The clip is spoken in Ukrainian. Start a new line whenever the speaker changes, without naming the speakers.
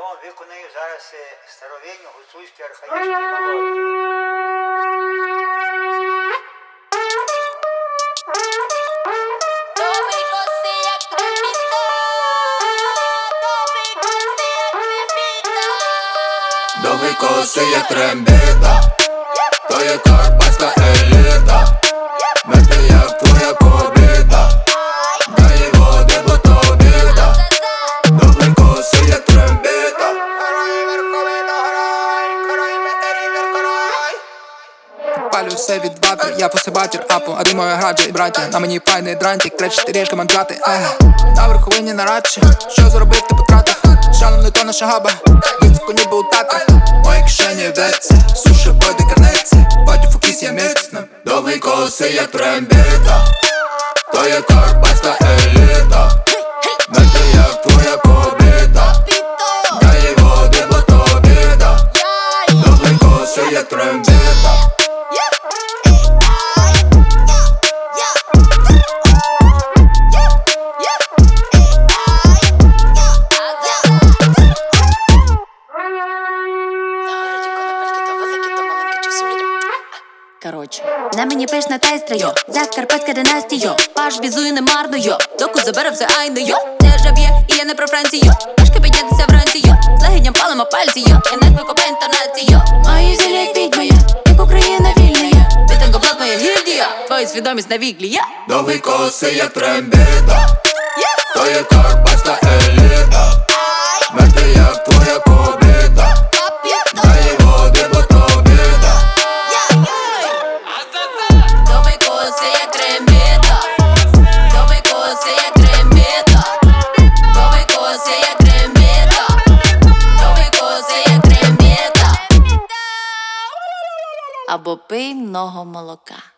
вам виконаю зараз старовинні гуцульські архаїчні мелодії.
Довгі коси, як трембіта, то є карпатська еліта. Мертва, як твоя кобіта, дай води, бо то біда. Довгі коси, як трембіта.
Палю все від ватри, я посибатір апу, а ти моя граджа і браття. На мені файний дрантик, кречити ріжка мандрати. На верховині нарадче, що зробив, ти потратив. Шалом не то наша габа, високо ніби у Татрах. Мої кишені вдеться, суші пойде карнеться. Бачу фокіс, я міцним.
Довгі коси, як трембіта, то є карпатська еліта. Мертва, як твоя кобіта, дай води, бо то біда. Довгі коси, як трембіта.
Короче, на мені пишна тайстра, йо, Закарпатська династія, йо, паш бізує не марно, йо, доку забере все айно, йо, це жаб'є, і я не про Францію, йо, важко піднятися вранці, йо, з легеням палимо пальці, йо, і не викопає інтонації, йо, маю зілля як відьма, я, як Україна вільна, я, бітангоблад моя гільдія, твою свідомість на віглі, я.
Довгі коси, як трембіта, то є карпатська еліта. Мертва, як твоя кобіта, дай води, бо то біда.
Довгі коси, як трембіта, довгі коси, як трембіта, довгі коси, як трембіта, довгі коси, як трембіта. Або пий много молока.